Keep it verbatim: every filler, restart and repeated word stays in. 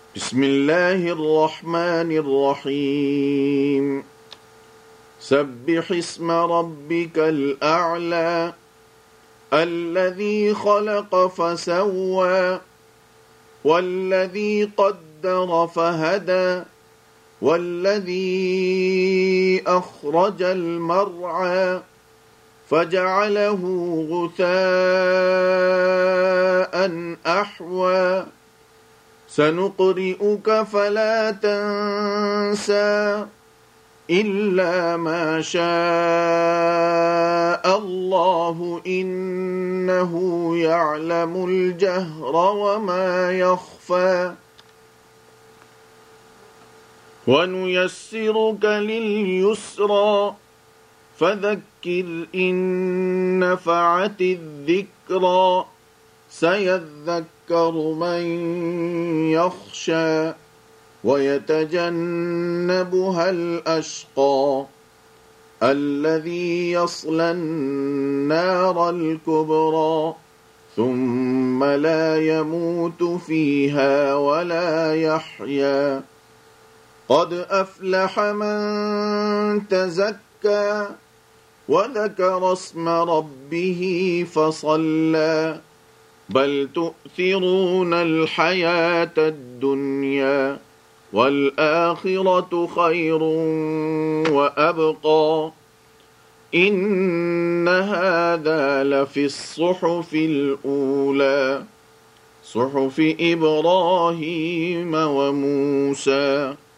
بسم الله الرحمن الرحيم سبح اسم ربك الأعلى الذي خلق فسوى والذي قدر فهدى والذي أخرج المرعى فجعله غثاء أحوى سنقرئك فلا تنسى إلا ما شاء الله إنه يعلم الجهر وما يخفى ونيسرك لليسرى فذكر إن نفعت الذكرى سيذكر من يخشى ويتجنبها الأشقى الذي يصلى النار الكبرى ثم لا يموت فيها ولا يحيا قد أفلح من تزكى وذكر اسم ربه فصلى بل تؤثرون الحياة الدنيا والآخرة خير وأبقى إن هذا لفي الصحف الأولى صحف إبراهيم وموسى